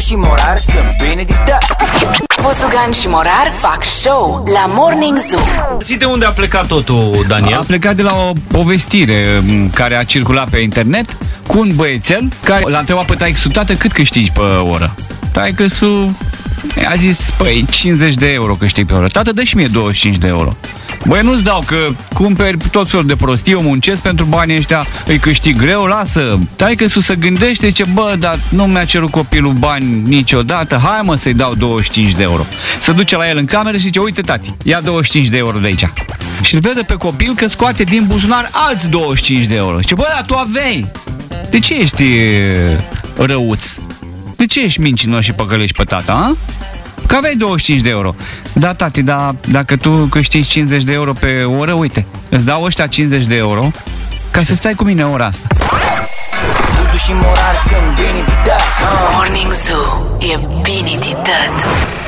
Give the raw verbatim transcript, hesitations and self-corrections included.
și Morar sunt bine dictat. Buzdugan și Morar fac show la Morning Zoo. Zi de unde a plecat totul, Daniel? A plecat de la o povestire care a circulat pe internet cu un băiețel care l-a întrebat pe taică-su: tată, cât câștigi pe oră? Taică-su a zis: păi cincizeci de euro câștig pe oră. Tată, dă și mie douăzeci și cinci de euro. Băi, nu-ți dau, că cumperi tot felul de prostii, eu muncesc pentru banii ăștia, îi câștig greu, lasă. Taică-su se gândește, zice: bă, dar nu mi-a cerut copilul bani niciodată, hai mă să-i dau douăzeci și cinci de euro. Se duce la el în cameră și zice: uite, tati, ia douăzeci și cinci de euro de aici. Și îl vede pe copil că scoate din buzunar alți douăzeci și cinci de euro. Zice: bă, dar tu aveai. De ce ești răuț? De ce ești mincinos și păcălești pe tata, a? Că aveai douăzeci și cinci de euro. Da, tati, dar dacă tu câștigi cincizeci de euro pe oră, uite, îți dau ăștia cincizeci de euro ca să stai cu mine ora asta. Buzu și Morar sunt bine dictat. Morning Zoo e bine dictat.